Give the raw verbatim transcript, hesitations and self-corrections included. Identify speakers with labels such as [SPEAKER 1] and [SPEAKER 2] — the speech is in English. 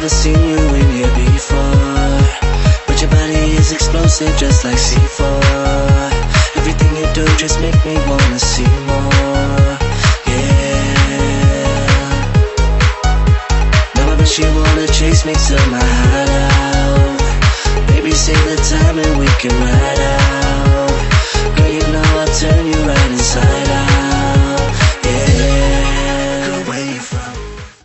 [SPEAKER 1] never seen you in here before, but your body is explosive just like C four. Everything you do just make me wanna see more. Yeah. Now I bet you wanna chase me to my hideout. Baby, save the time and we can ride out.